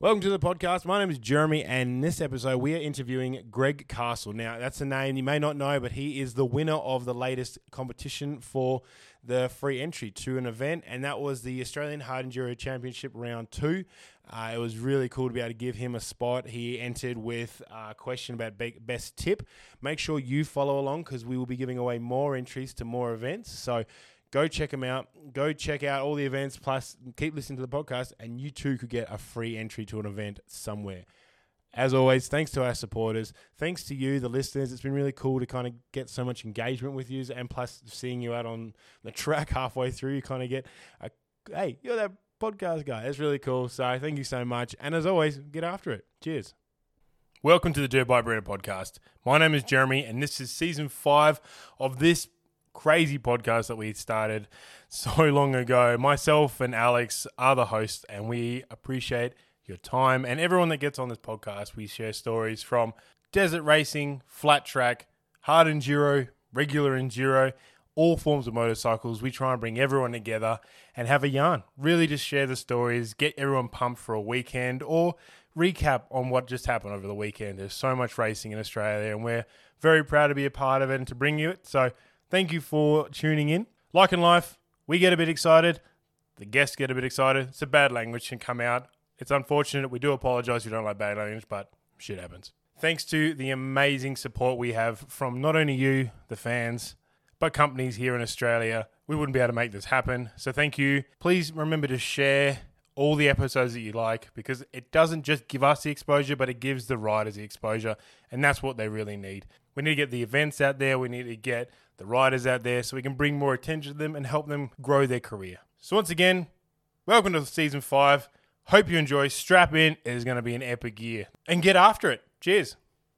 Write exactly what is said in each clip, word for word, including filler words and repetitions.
Welcome to the podcast. My name is Jeremy, and in this episode, we are interviewing Greg Castle. Now, that's a name you may not know, but he is the winner of the latest competition for the free entry to an event, and that was the Australian Hard Enduro Championship Round two. Uh, it was really cool to be able to give him a spot. He entered with a question about be- best tip. Make sure you follow along because we will be giving away more entries to more events. So go check them out. Go check out all the events, plus keep listening to the podcast, and you too could get a free entry to an event somewhere. As always, thanks to our supporters. Thanks to you, the listeners. It's been really cool to kind of get so much engagement with you, and plus seeing you out on the track halfway through, you kind of get, a, hey, you're that podcast guy. It's really cool. So thank you so much. And as always, get after it. Cheers. Welcome to the Dirt Bike Burrito podcast. My name is Jeremy, and this is season five of this crazy podcast that we started so long ago. Myself and Alex are the hosts, and we appreciate your time and everyone that gets on this podcast. We share stories from desert racing, flat track, hard enduro, regular enduro, all forms of motorcycles. We try and bring everyone together and have a yarn. Really just share the stories, get everyone pumped for a weekend, or recap on what just happened over the weekend. There's so much racing in Australia, and we're very proud to be a part of it and to bring you it. So thank you for tuning in. Like in life, we get a bit excited. The guests get a bit excited. It's a bad language can come out. It's unfortunate. We do apologise if you don't like bad language, but shit happens. Thanks to the amazing support we have from not only you, the fans, but companies here in Australia. We wouldn't be able to make this happen. So thank you. Please remember to share all the episodes that you like, because it doesn't just give us the exposure, but it gives the riders the exposure, and that's what they really need. We need to get the events out there. We need to get the riders out there so we can bring more attention to them and help them grow their career. So once again, welcome to season five. Hope you enjoy. Strap in. It is going to be an epic year. And get after it. Cheers.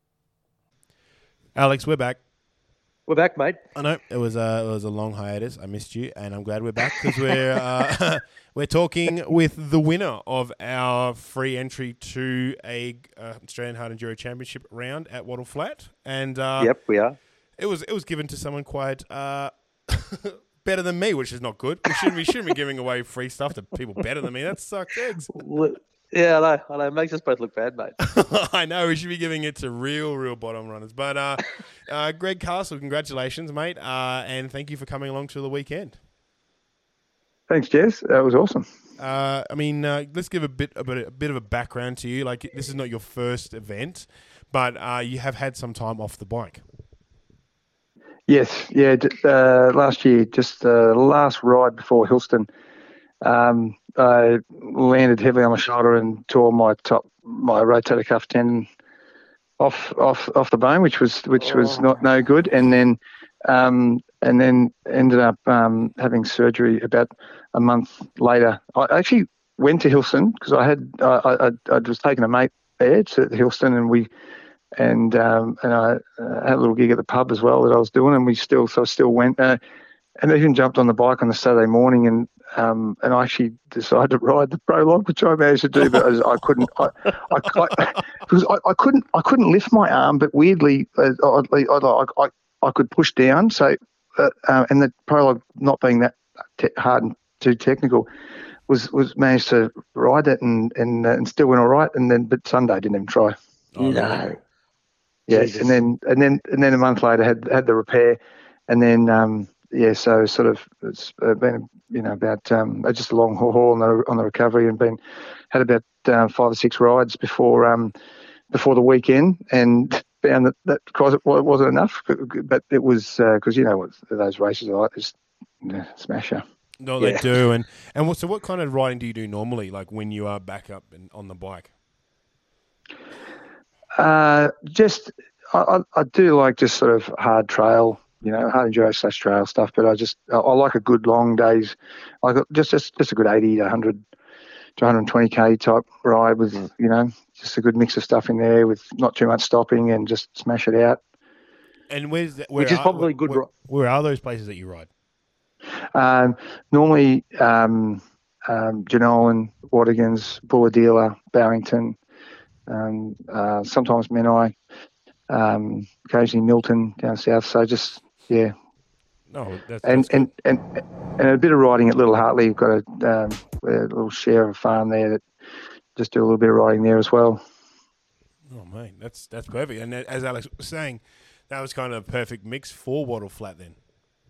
Alex, we're back. We're back, mate. I know it was a it was a long hiatus. I missed you, and I'm glad we're back because we're uh, we're talking with the winner of our free entry to a uh, Australian Hard Enduro Championship round at Wattle Flat, and uh, yep, we are. It was it was given to someone quite uh, better than me, which is not good. We shouldn't we shouldn't be giving away free stuff to people better than me. That sucks eggs. Yeah, I know. I know. It makes us both look bad, mate. I know. We should be giving it to real, real bottom runners. But uh, uh, Greg Castle, congratulations, mate, uh, and thank you for coming along to the weekend. Thanks, Jess. That was awesome. Uh, I mean, uh, let's give a bit, a bit, a bit of a background to you. Like, this is not your first event, but uh, you have had some time off the bike. Yes, yeah. Uh, last year, just the uh, last ride before Hillston, um, I landed heavily on my shoulder and tore my top, my rotator cuff tendon off, off, off the bone, which was, which oh. was not no good. And then, um, and then ended up um, having surgery about a month later. I actually went to Hillston because I had, I, I, I was taking a mate there to Hillston, and we. And um, and I uh, had a little gig at the pub as well that I was doing, and we still so I still went uh, and even jumped on the bike on the Saturday morning, and um, and I actually decided to ride the prologue, which I managed to do, but I, I couldn't I, I, I because I, I couldn't I couldn't lift my arm, but weirdly uh, oddly I, I I could push down, so uh, uh, and the prologue not being that te- hard and too technical was was managed to ride it and and uh, and still went all right, and then but Sunday I didn't even try. Oh, no. Really? Yeah, Jesus. and then and then and then a month later had had the repair, and then um, yeah, so sort of it's uh, been you know about um, just a long haul on the on the recovery, and been had about uh, five or six rides before um, before the weekend, and found that that cause it wasn't enough, but it was because uh, you know what those races are like, just uh, smasher. No, they yeah. do, and and what, so what kind of riding do you do normally, like when you are back up and on the bike? Uh, just I, I do like just sort of hard trail, you know, hard enduro slash trail stuff. But I just I, I like a good long days, like just just just a good eighty to one hundred to one hundred twenty k type ride with mm. you know just a good mix of stuff in there with not too much stopping and just smash it out. And where's that, where which is are, probably where, good. Where, where are those places that you ride? Um, normally, um, um, Jenolan, Wadigans, Bulahdelah, Barrington. Um, uh, sometimes Menai, um, occasionally Milton down south. So just yeah, no, that's, and, that's and and and a bit of riding at Little Hartley. We've got a, um, a little share of a farm there that just do a little bit of riding there as well. Oh, mate, that's that's perfect. And as Alex was saying, that was kind of a perfect mix for Wattle Flat then.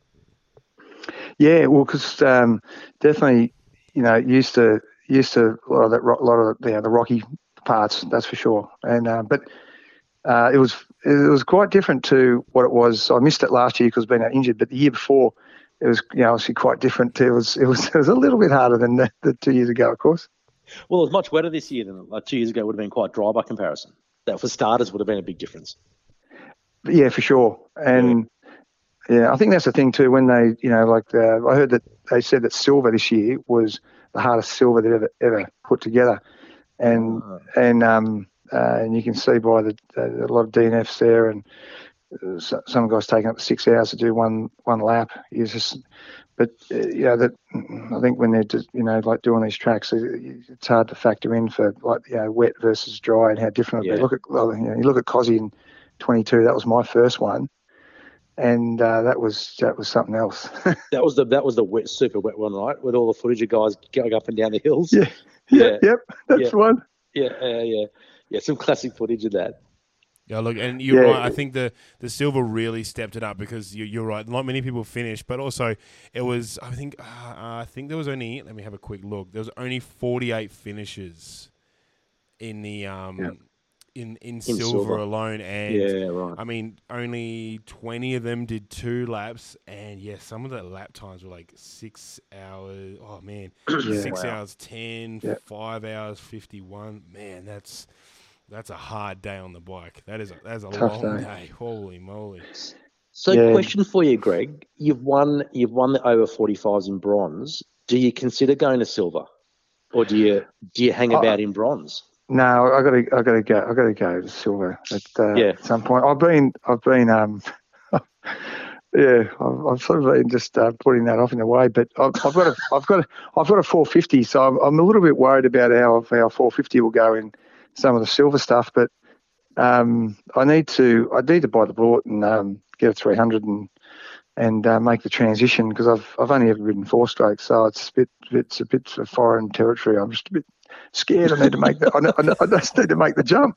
Yeah, well, because um, definitely, you know, used to used to a lot of that, a lot of the, you know, the rocky parts, that's for sure. And uh, but uh, it was it was quite different to what it was. I missed it last year because being injured, but the year before, it was, you know, obviously quite different. It was it was it was a little bit harder than the, the two years ago, of course. Well, it was much wetter this year than like two years ago. It would have been quite dry by comparison. That for starters would have been a big difference. Yeah, for sure. And yeah, yeah I think that's the thing too. When they, you know, like the, I heard that they said that silver this year was the hardest silver they've ever ever put together, and oh. and um uh, and you can see by the, the a lot of D N Fs there, and uh, some guys taking up to six hours to do one one lap. It's just, but uh, you know that I think when they're just, you know, like doing these tracks, it's hard to factor in for like, you know, wet versus dry and how different yeah. they look at. Well, you know, you look at Cozzy in twenty-two. That was my first one, and uh, that was that was something else. that was the that was the wet, super wet one, right? With all the footage of guys going up and down the hills. Yeah, yeah, yeah. Yep, that's yeah. the one. Yeah, uh, yeah, yeah. Some classic footage of that. Yeah, look, and you're yeah. right. I think the, the silver really stepped it up because you, you're right. Not many people finished, but also it was. I think. Uh, I think there was only. Let me have a quick look. There was only forty-eight finishes in the um yeah. in, in in silver, silver alone, and yeah, right. I mean, only twenty of them did two laps, and yeah, some of the lap times were like six hours. Oh man, yeah, six wow. hours ten, yeah. five hours fifty-one. Man, that's. That's a hard day on the bike. That is a, that is a Tough long day. day. Holy moly! So, yeah. question for you, Greg. You've won. You've won the over forty-fives in bronze. Do you consider going to silver, or do you do you hang about uh, in bronze? No, I got to. I got to go. I got to go to silver at, uh, yeah. at some point. I've been. I've been. Um, yeah, I've, I've sort of been just uh, putting that off in a way, but I've, I've got a. I've got a. I've got a four fifty, so I'm, I'm a little bit worried about how how four fifty will go in some of the silver stuff, but um, I need to I need to bite the bullet and um, get a three hundred and and uh, make the transition, because I've I've only ever ridden four strokes, so it's a bit it's a bit of foreign territory. I'm just a bit scared. I need to make the I, I just need to make the jump.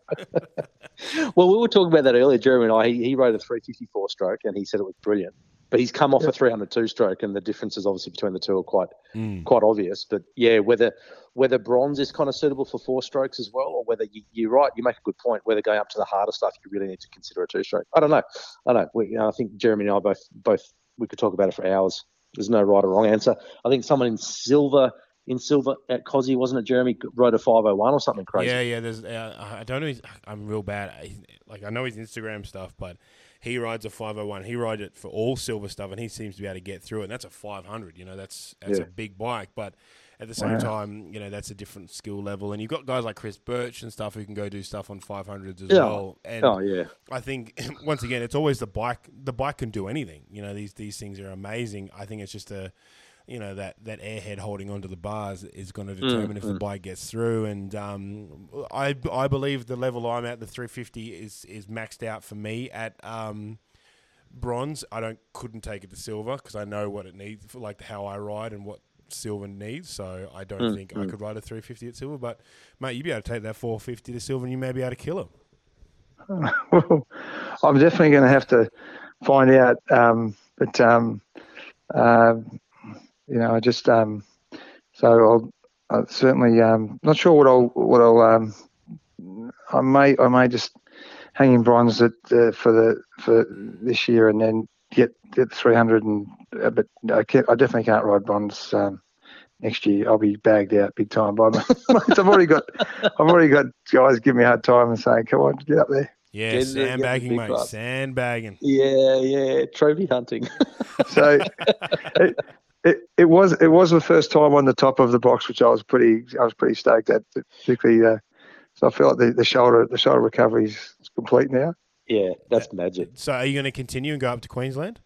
Well, we were talking about that earlier. Jeremy and I. He, he rode a three fifty-four stroke, and he said it was brilliant. But he's come off yeah. a three hundred two stroke, and the differences obviously between the two are quite mm. quite obvious. But yeah, whether whether bronze is kind of suitable for four strokes as well, or whether you, you're right, you make a good point. Whether going up to the harder stuff, you really need to consider a two stroke. I don't know. I don't know. We, you know, I think Jeremy and I both both we could talk about it for hours. There's no right or wrong answer. I think someone in silver in silver at Cozzy, wasn't it, Jeremy, rode a five oh one or something crazy? Yeah, yeah. There's uh, I don't know. His, I'm real bad. Like I know his Instagram stuff, but. He rides a five oh one. He rides it for all silver stuff, and he seems to be able to get through it. And that's a five hundred. You know, that's that's yeah. a big bike. But at the same wow. time, you know, that's a different skill level. And you've got guys like Chris Birch and stuff who can go do stuff on five hundreds as yeah. well. And oh yeah. I think once again, it's always the bike. The bike can do anything. You know, these these things are amazing. I think it's just a. You know, that, that airhead holding onto the bars is going to determine mm, if mm. the bike gets through. And um, I I believe the level I'm at, the three fifty, is is maxed out for me at. Um, Bronze, I don't couldn't take it to silver because I know what it needs for, like how I ride and what silver needs. So I don't mm, think mm. I could ride a three fifty at silver. But mate, you'd be able to take that four fifty to silver, and you may be able to kill him. Well, I'm definitely going to have to find out. Um, but um, uh, you know, I just um, so I'll, I'll certainly um, not sure what I'll what I'll um, I may I may just. hang in bronze at, uh, for the for this year, and then get get the three hundred. And uh, but I, can't, I definitely can't ride bronze um, next year. I'll be bagged out big time by my mates. I've already got I've already got guys giving me a hard time and saying, "Come on, get up there." Yeah, get sandbagging, mate. Club. Sandbagging. Yeah, yeah. Trophy hunting. So it, it it was it was the first time on the top of the box, which I was pretty I was pretty stoked at, particularly. Uh, so I feel like the, the shoulder the shoulder recovery is complete now. Yeah, that's magic. So are you going to continue and go up to Queensland?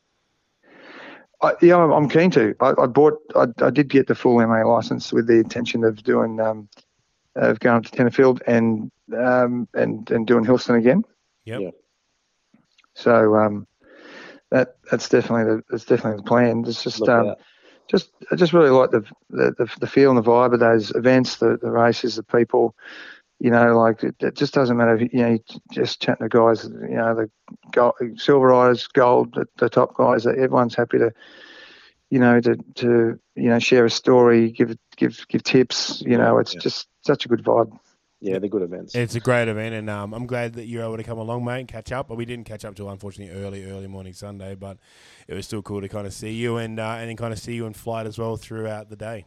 I, yeah, I'm, I'm keen to. I, I bought, I, I did get the full M A license with the intention of doing, um, of going up to Tenterfield and um, and and doing Hillston again. Yep. Yeah. So um, that that's definitely the that's definitely the plan. It's just um, just I just really like the the, the the feel and the vibe of those events, the, the races, the people. You know, like it, it just doesn't matter. If, you know, you just chatting to guys. You know, the gold, silver riders, gold, the, the top guys. Everyone's happy to, you know, to to you know share a story, give give give tips. You know, it's yeah. just such a good vibe. Yeah, they're good events. It's a great event, and um, I'm glad that you're able to come along, mate, and catch up. But we didn't catch up till unfortunately early, early morning Sunday, but it was still cool to kind of see you and uh, and then kind of see you in flight as well throughout the day.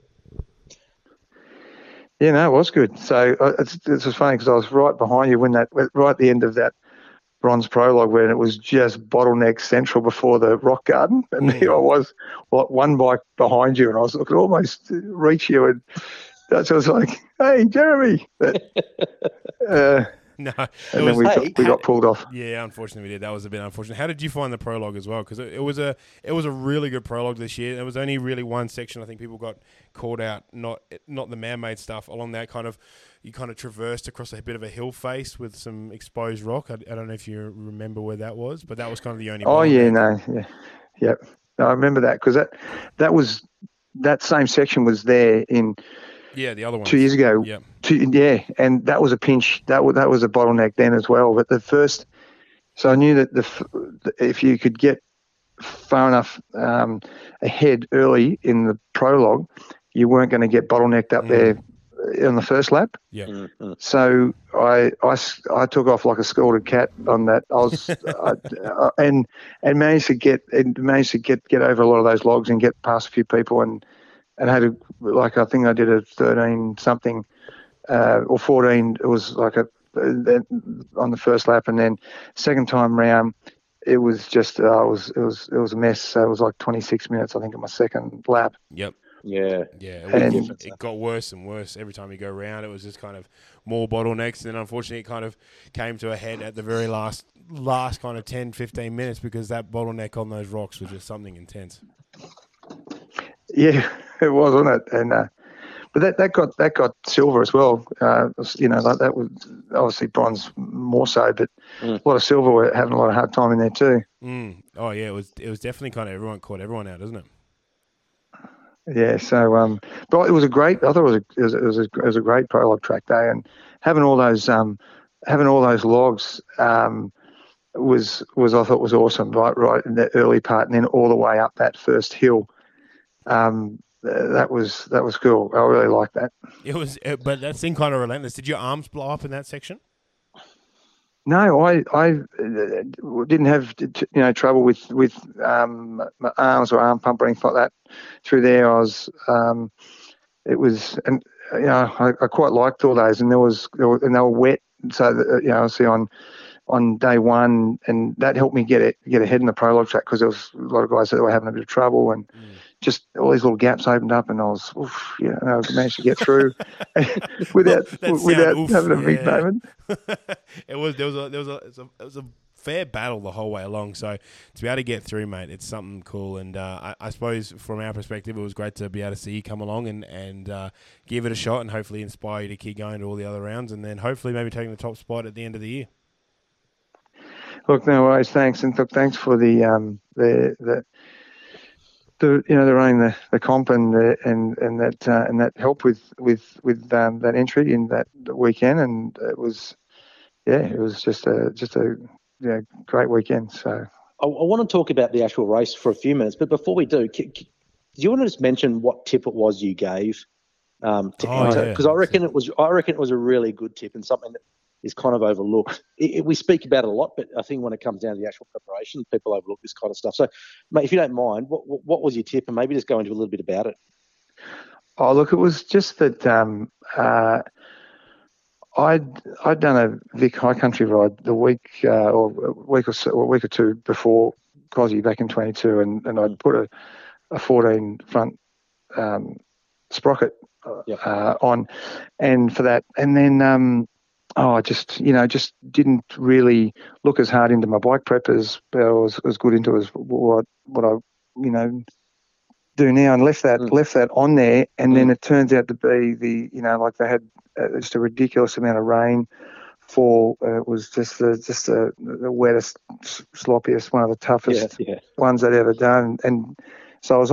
Yeah, no, it was good. So uh, it's it was funny because I was right behind you when that right at the end of that bronze prologue when it was just bottleneck central before the rock garden, and Mm. here I was, what one bike behind you, and I was looking almost reach you, and that's I was like, "Hey, Jeremy!" But, uh, No, and it then was, we hey, got, we got pulled off. yeah, unfortunately we did. That was a bit unfortunate. How did you find the prologue as well? Because it, it was a it was a really good prologue this year. There was only really one section. I think people got called out, not not the man-made stuff. Along that kind of, you kind of traversed across a bit of a hill face with some exposed rock. I, I don't know if you remember where that was, but that was kind of the only. Oh yeah, bottleneck. no, yeah, yep. No, I remember that because that that was that same section was there in Yeah, the other one. two years ago. Yeah. Two, yeah, and that was a pinch. That was that was a bottleneck then as well. But the first, so I knew that the if you could get far enough um, ahead early in the prologue, you weren't going to get bottlenecked up Mm. there on the first lap. Yeah. Mm-hmm. So I, I, I took off like a scalded cat on that. I was I, I, and and managed to get and managed to get, get over a lot of those logs and get past a few people and and had a like I think I did a thirteen something uh, or fourteen. It was like a on the first lap, and then second time round it was just uh, it was it was it was a mess. So it was like twenty-six minutes I think on my second lap. Yep. Yeah. Yeah, it, And- was, it got worse and worse every time you go around. It was just kind of more bottlenecks, and then unfortunately it kind of came to a head at the very last last kind of ten, fifteen minutes because that bottleneck on those rocks was just something intense. Yeah, it was, wasn't it? And uh, but that, that got that got silver as well. Uh, you know, like that was obviously bronze more so, but Mm. a lot of silver were having a lot of hard time in there too. Mm. Oh yeah, it was it was definitely kind of everyone caught everyone out, isn't it? Yeah, so um, but it was a great. I thought it was a it was, it was a, it was a great prologue track day, and having all those um, having all those logs um, was was I thought was awesome. Right, right in the early part, and then all the way up that first hill. Um, that was that was cool. I really liked that. It was, it, but that seemed kind of relentless. Did your arms blow up in that section? No, I I uh, didn't have you know trouble with with um, my arms or arm pump or anything like that through there. I was um, it was and you know I, I quite liked all those, and there was, there were and they were wet, so that, you know obviously on on day one, and that helped me get it get ahead in the prologue track because there was a lot of guys that were having a bit of trouble, and mm. just all these little gaps opened up, and I was oof, you know I managed to get through without Well, without oof, having a yeah. big moment. it was there was a there was a it was a, it was a fair battle the whole way along. So to be able to get through, mate, it's something cool. And uh, I, I suppose from our perspective, it was great to be able to see you come along and and uh, give it a shot, and hopefully inspire you to keep going to all the other rounds, and then hopefully maybe taking the top spot at the end of the year. Look, no worries. Thanks, and look, thanks for the um the the. The, you know the running the, the comp and the, and and that uh, and that help with with with um, that entry in that weekend, and it was yeah it was just a just a yeah great weekend. So I, I want to talk about the actual race for a few minutes, but before we do, c- c- do you want to just mention what tip it was you gave? Um, to Oh, enter? yeah. Because I reckon it was I reckon it was a really good tip and something that is kind of overlooked. It, it, we speak about it a lot, but I think when it comes down to the actual preparation, people overlook this kind of stuff. So, mate, if you don't mind, what what, what was your tip, and maybe just go into a little bit about it. oh look, it was just that um, uh, I'd I'd done a Vic High Country ride the week uh, or a week or so, or a week or two before Cosy back in twenty-two, and, and I'd put a, a fourteen front um, sprocket Yep. uh, on, and for that, and then um, oh, I just you know just didn't really look as hard into my bike prep as or as, as good into as what what I you know do now, and left that Mm. left that on there, and Mm. then it turns out to be the you know like they had uh, just a ridiculous amount of rain fall. Uh, it was just the just the, the wettest, sloppiest, one of the toughest Yeah, yeah. ones I'd ever done, and so I was on the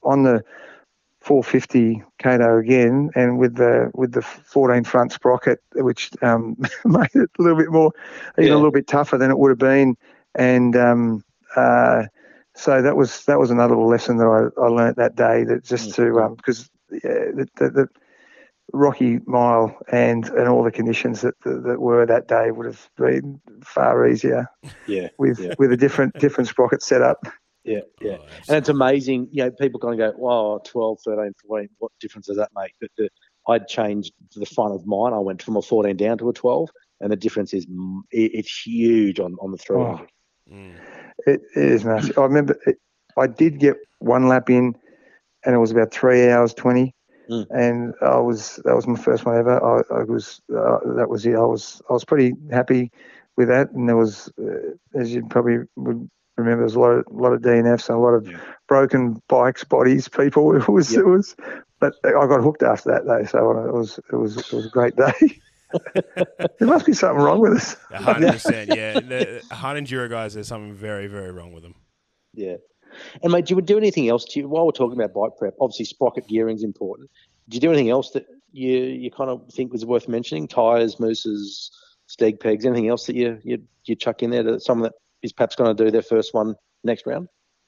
on the four fifty Kato again, and with the with the fourteen front sprocket, which um, made it a little bit more, even Yeah. a little bit tougher than it would have been. And um, uh, so that was that was another little lesson that I, I learnt that day. That just to um, because yeah, the, the, the Rocky Mile and and all the conditions that that, that were that day would have been far easier. Yeah. With yeah. with a different different sprocket setup. Yeah, yeah. Oh, and it's amazing, you know, people kind of go, wow, twelve, thirteen, fourteen, what difference does that make? But the, I'd changed the front of mine. I went from a fourteen down to a twelve, and the difference is it, it's huge on, on the three hundred. Oh, mm. it, it is massive. I remember it, I did get one lap in, and it was about three hours twenty, mm. and I was that was my first one ever. I, I was uh, that was it. I was I was pretty happy with that, and there was, uh, as you probably would remember, there's a lot of a lot of D N Fs and a lot of yeah. broken bikes, bodies, people. It was yep. it was, but I got hooked after that though. So it was it was it was a great day. There must be something wrong with us. A hundred percent, yeah. The hard enduro guys, there's something very very wrong with them. Yeah. And mate, do you do anything else? To you, while we're talking about bike prep, obviously sprocket gearing is important. Do you do anything else that you you kind of think was worth mentioning? Tires, mooses, steg pegs, anything else that you you you chuck in there that someone that is perhaps going to do their first one next round?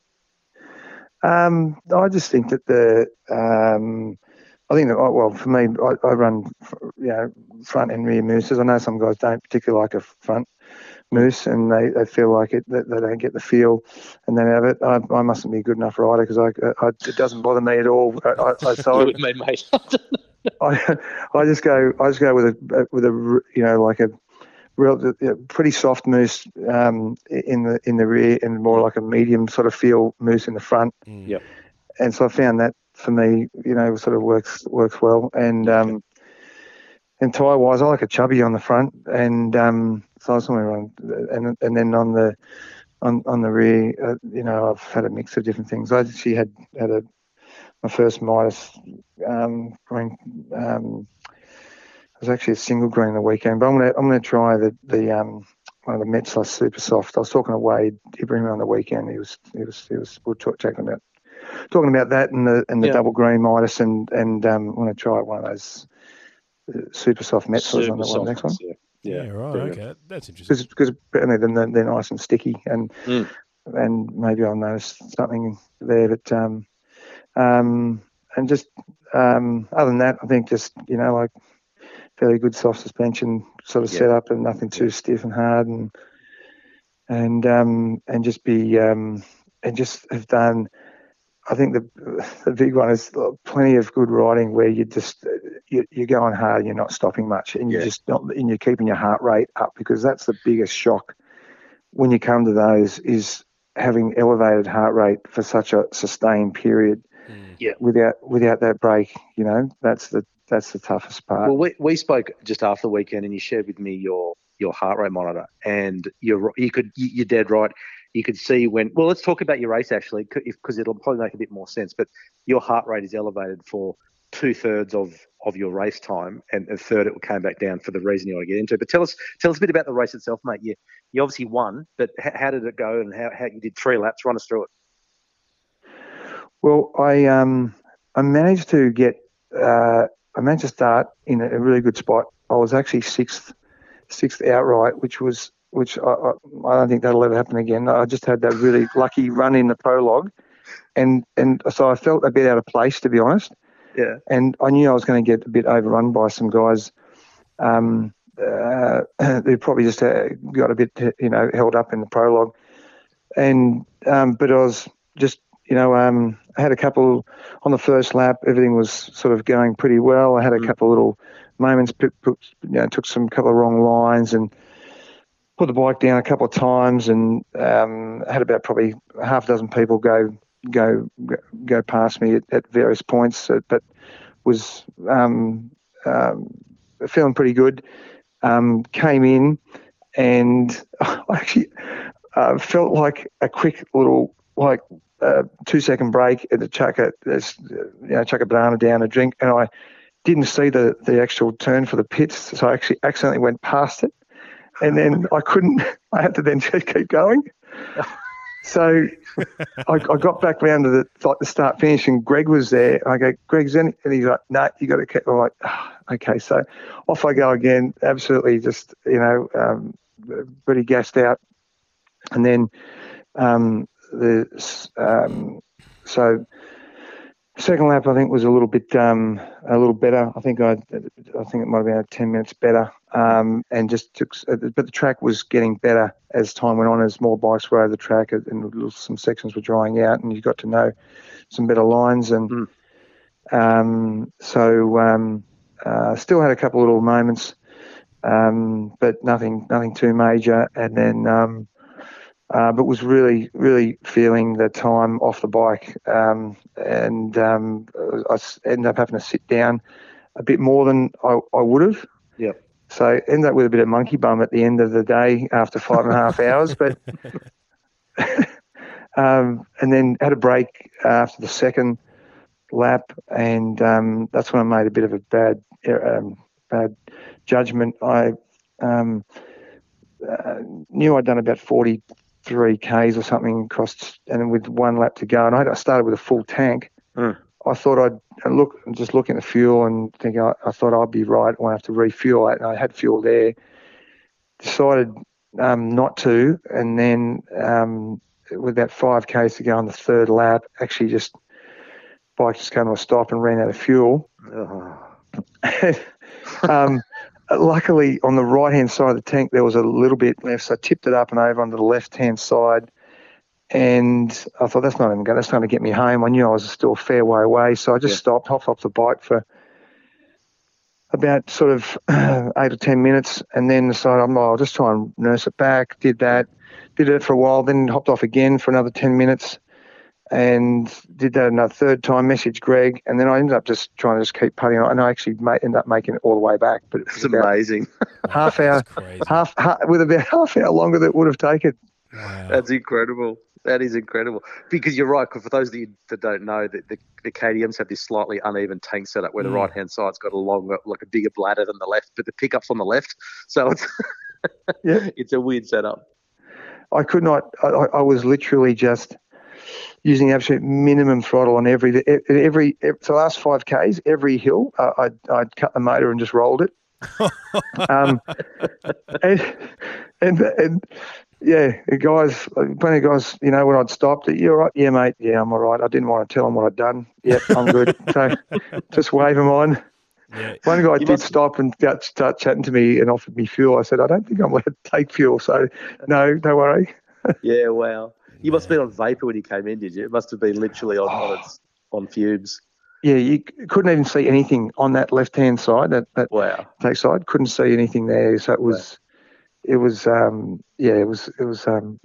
Um, I just think that the, um, I think that, well, for me, I, I run, you know, front and rear mooses. I know some guys don't particularly like a front moose and they, they feel like it, that they don't get the feel and then have it. I, I mustn't be a good enough rider because I, I, it doesn't bother me at all. I, I, I, so I, mate. I, I just go, I just go with a, with a, you know, like a, real pretty soft moose um, in the in the rear and more like a medium sort of feel moose in the front. Mm. Yep. And so I found that for me, you know, sort of works works well. And um, okay. and tire wise, I like a chubby on the front, and um, so I was somewhere on, and and then on the on on the rear, uh, you know, I've had a mix of different things. I actually had had a my first Midas um, green. Um, It was actually a single green on the weekend, but I'm gonna I'm gonna try the the um one of the Metzler Super Soft. I was talking to Wade Ibrahim on the weekend. He was he was he was we were talk, talking about talking about that and the and the yeah. double green Midas and and um I'm gonna try one of those uh, Super Soft Metzlers on the one next one. Yeah, yeah, yeah right. Brilliant. Okay, that's interesting. Because because they're, they're nice and sticky and mm. and maybe I'll notice something there. But um um and just um other than that, I think just you know like. Fairly good soft suspension sort of yeah. setup and nothing too stiff and hard and and um and just be um and just have done I think the the big one is plenty of good riding where you just you, you're going hard and you're not stopping much and you're yeah. just not and you're keeping your heart rate up because that's the biggest shock when you come to those is having elevated heart rate for such a sustained period mm. yeah without without that break, you know, that's the That's the toughest part. Well, we we spoke just after the weekend, and you shared with me your your heart rate monitor, and you're you could you're dead right. You could see when. Well, let's talk about your race actually, because it'll probably make a bit more sense. But your heart rate is elevated for two thirds of, of your race time, and a third it came back down for the reason you want to get into. But tell us tell us a bit about the race itself, mate. You you obviously won, but h- how did it go, and how, how you did three laps? Run us through it. Well, I um I managed to get. Uh, I managed to start in a really good spot. I was actually sixth, sixth outright, which was which I, I, I don't think that'll ever happen again. I just had that really lucky run in the prologue, and and so I felt a bit out of place, to be honest. Yeah. And I knew I was going to get a bit overrun by some guys um, uh, who probably just uh, got a bit, you know, held up in the prologue. And um, but I was just. You know, um, I had a couple on the first lap. Everything was sort of going pretty well. I had a mm. couple of little moments, put, put, you know, took some couple of wrong lines and put the bike down a couple of times, and um, had about probably half a dozen people go go go past me at, at various points. But was um, um, feeling pretty good. Um, came in and I actually uh, felt like a quick little like. Uh, two second break and to chuck a you know chuck a banana down a drink, and I didn't see the the actual turn for the pits, so I actually accidentally went past it, and then I couldn't. I had to then just keep going. So I, I got back round to the, like the start finish, and Greg was there. I go, Greg's in, and he's like, no, nah, you got to keep. I'm like, oh, okay. So off I go again. Absolutely, just you know, um, pretty gassed out, and then um, the um, so. Second lap, I think, was a little bit, um, a little better. I think I, I think it might have been ten minutes better, um, and just took. But the track was getting better as time went on, as more bikes were over the track, and some sections were drying out, and you got to know some better lines, and Mm. um, so um, uh, still had a couple of little moments, um, but nothing, nothing too major, and then. Um, Uh, but was really, really feeling the time off the bike, um, and um, I ended up having to sit down a bit more than I, I would have. Yep. So ended up with a bit of monkey bum at the end of the day after five and a half hours. But um, and then had a break after the second lap, and um, that's when I made a bit of a bad, um, bad judgment. I um, uh, knew I'd done about forty. Three Ks or something costs, and with one lap to go, and I started with a full tank. Mm. I thought I'd look, just look at the fuel and think I, I thought I'd be right. I won't have to refuel it, and I had fuel there. Decided um, not to, and then um, with about five Ks to go on the third lap, actually just bike just came to a stop and ran out of fuel. Oh. um, Luckily, on the right-hand side of the tank, there was a little bit left, so I tipped it up and over onto the left-hand side, and I thought, that's not even going, that's going to get me home. I knew I was still a fair way away, so I just yeah. stopped, hopped off the bike for about sort of uh, eight or ten minutes, and then decided, oh, I'll just try and nurse it back, did that, did it for a while, then hopped off again for another ten minutes, and did that another third time, messaged Greg, and then I ended up just trying to just keep putting on, and I actually made, ended up making it all the way back. But it was amazing. Half hour, half, half with about half hour longer than it would have taken. Wow. That's incredible. That is incredible. Because you're right, because for those of you that don't know, the, the, the K T Ms have this slightly uneven tank setup where mm. the right-hand side's got a longer, like a bigger bladder than the left, but the pickup's on the left. So it's, yeah. it's a weird setup. I could not, I, I was literally just... using absolute minimum throttle on every every, every so last five Ks, every hill, uh, I'd I'd cut the motor and just rolled it. um, and, and and yeah, the guys, plenty of guys, you know, when I'd stopped, you all right? Yeah, mate. Yeah, I'm all right. I didn't want to tell them what I'd done. Yep, I'm good. So just wave them on. Yeah. One guy you did must... stop and start chatting to me and offered me fuel. I said, I don't think I'm going to take fuel. So no, don't worry. Yeah, wow. You must have been on vapor when you came in, did you? It must have been literally on on, its, on fumes. Yeah, you couldn't even see anything on that left-hand side, that, that wow. take side. Couldn't see anything there. So it was, wow. it was, um, yeah, it was, it was, um,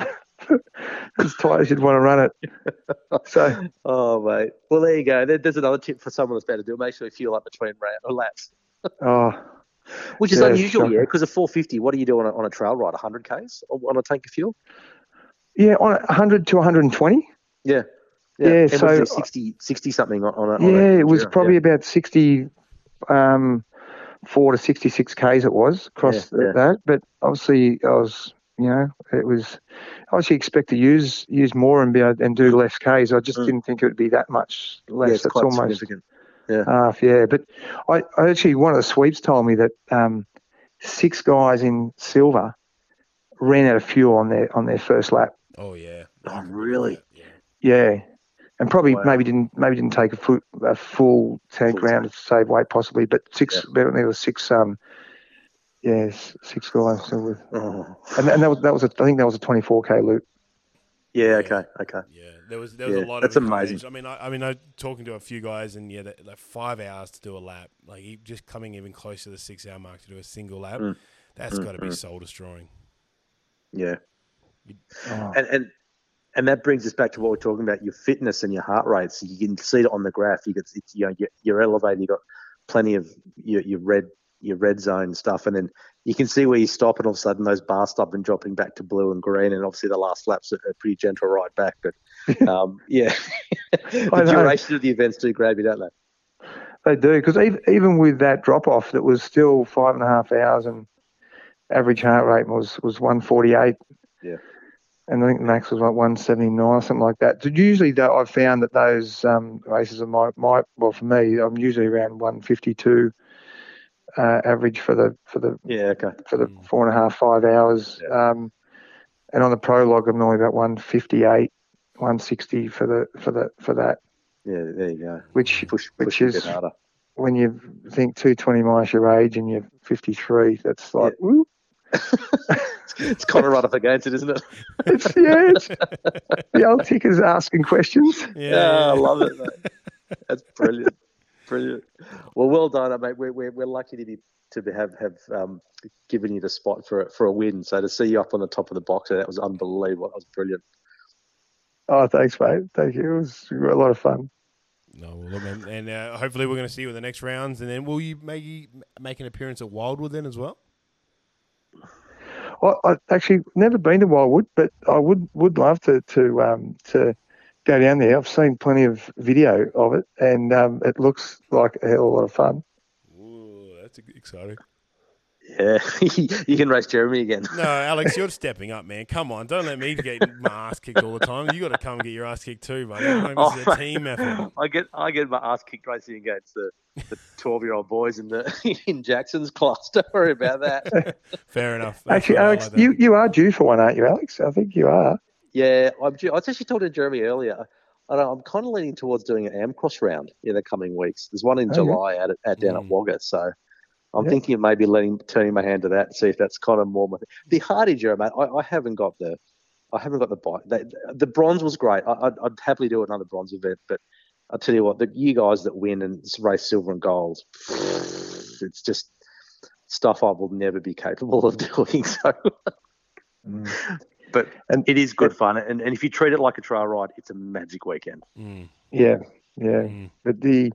as tight as you'd want to run it. So, oh, mate. Well, there you go. There, there's another tip for someone that's about to do it. Make sure you fuel up between round, laps. oh. Which is yeah, unusual, shocking. yeah, because at four fifty, what do you do on a, on a trail ride? one hundred Ks on a tank of fuel? Yeah, on one hundred to one hundred twenty. Yeah. Yeah, yeah so sixty, sixty something on, on a. Yeah, on a, it was probably yeah. about sixty, um, four to sixty-six Ks it was across yeah, yeah. that. But obviously, I was, you know, it was. I actually expect to use use more and be able, and do less Ks. I just mm. didn't think it would be that much less. Yeah, it's That's quite almost significant. Yeah. half. Yeah, but I, I actually one of the sweeps told me that um, six guys in silver ran out of fuel on their on their first lap. Oh yeah. Oh really? Yeah. Yeah, and probably wow. maybe didn't maybe didn't take a full, a full tank full round tank. to save weight possibly, but six. Yeah. There was six. Um, yes, six guys. So with, oh. and, and that was that was a, I think that was a twenty-four K loop. Yeah. Okay. Okay. Yeah. There was there was yeah, a lot that's of amazing. I mean, I, I mean, I talking to a few guys, and yeah, that, like five hours to do a lap, like just coming even close to the six-hour mark to do a single lap. Mm. That's mm, got to be mm. soul destroying. Yeah. Oh. And and and that brings us back to what we're talking about: your fitness and your heart rate. So you can see it on the graph. You get, it's, you know, you're, you're elevated. You've got plenty of your, your red your red zone stuff, and then you can see where you stop, and all of a sudden those bars stop and dropping back to blue and green, and obviously the last lap's a, a pretty gentle ride back. But um, yeah, the duration of the events do grab you, don't they? They do, because even, even with that drop off, that was still five and a half hours, and average heart rate was was one forty-eight. Yeah. and I think max was like one seventy-nine or something like that. So usually, though, I've found that those um, races are my, my well for me, I'm usually around one fifty-two uh, average for the for the Yeah, okay. for the four and a half five hours. Yeah. Um, and on the prologue, I'm normally about one fifty-eight, one sixty for the for the for that. Yeah, there you go. Which Push, which push a is bit harder. when you think two twenty minus your age and you're fifty-three. That's like, Yeah. whoop. It's kind of right up against it, isn't it? It's, yeah, it's, the old ticker's asking questions. Yeah, I love it, mate. That's brilliant, brilliant. Well, well done, mate. We're we're, we're lucky to be to be, have have um, given you the spot for for a win. So to see you up on the top of the boxer, that was unbelievable. That was brilliant. Oh, thanks, mate. Thank you. It was a lot of fun. No, well, look, man, and uh, hopefully we're going to see you in the next rounds, and then will you maybe make an appearance at Wildwood then as well? I, I actually never been to Wildwood, but I would would love to to um, to go down there. I've seen plenty of video of it, and um, it looks like a hell of a lot of fun. Ooh, that's exciting. Yeah, you can race Jeremy again. No, Alex, you're stepping up, man. Come on, don't let me get my ass kicked all the time. You got to come and get your ass kicked too, buddy. This Oh, is a team effort. I get I get my ass kicked racing against the the twelve year old boys in the in Jackson's class. Don't worry about that. Fair enough. That's Actually, what I Alex, like that. you, you are due for one, aren't you, Alex? I think you are. Yeah, I'm, due- I was actually talking to Jeremy earlier. I know, I'm kind of leaning towards doing an Amcross round in the coming weeks. There's one in Oh, July out, at, out down Mm. at Wagga, so I'm Yeah. thinking of maybe letting turning my hand to that and see if that's kind of more my thing. The Hardy Giro, mate, I, I haven't got the I haven't got the bike. The, the bronze was great. I, I'd, I'd happily do another bronze event, but I'll tell you what, the you guys that win and race silver and gold, it's just stuff I will never be capable of doing. So, Mm. but And- it is good fun, and, and if you treat it like a trail ride, it's a magic weekend. Mm, Yeah, yeah. mm. But the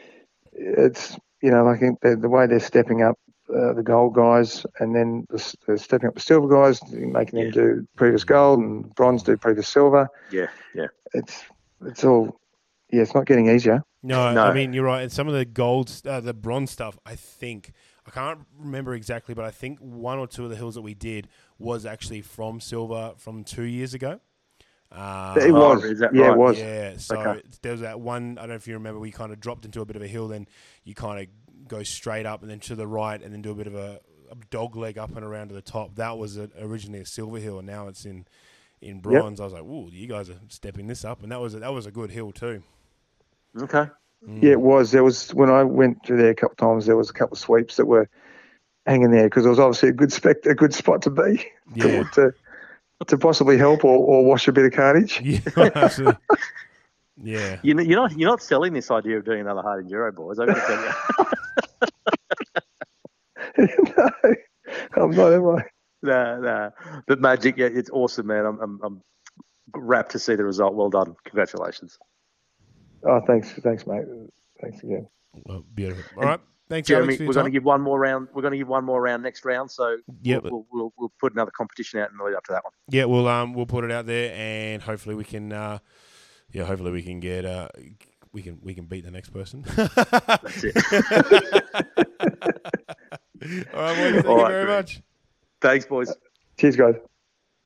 it's you know like the, the way they're stepping up uh, the gold guys, and then the, they're stepping up the silver guys, making Yeah. them do previous gold, and bronze do previous silver. Yeah, yeah. It's it's all yeah. It's not getting easier. No, No. I mean, you're right. And some of the gold, uh, the bronze stuff, I think, I can't remember exactly, but I think one or two of the hills that we did was actually from silver from two years ago. Um, It Oh, was, is that yeah, right? it was. Yeah, so Okay. there was that one, I don't know if you remember, we kind of dropped into a bit of a hill, then you kind of go straight up and then to the right and then do a bit of a, a dog leg up and around to the top. That was a, originally a silver hill, and now it's in, in bronze. I was like, ooh, you guys are stepping this up. And that was a, that was a good hill too. Okay. Mm. Yeah, it was. There was when I went through there a couple of times. There was a couple of sweeps that were hanging there because it was obviously a good spec, a good spot to be Yeah. to, to to possibly help or, or wash a bit of carnage. Yeah, absolutely. Yeah. You know, you're not you're not selling this idea of doing another hard enduro, boys. I'm going to tell you. No, I'm not, am I? Nah, nah. But Magic, yeah, it's awesome, man. I'm I'm, I'm rapt to see the result. Well done. Congratulations. Oh, thanks, thanks, mate. Thanks again. Well, beautiful. All right. Thanks, Jeremy, Alex, for your we're going to time. give one more round. We're going to give one more round next round. So Yeah, we'll, but- we'll, we'll we'll put another competition out in the lead up to that one. Yeah, we'll um we'll put it out there, and hopefully we can uh yeah hopefully we can get uh we can we can beat the next person. That's it. All right, boys, thank All you right, very great. much. Thanks, boys. Cheers, guys.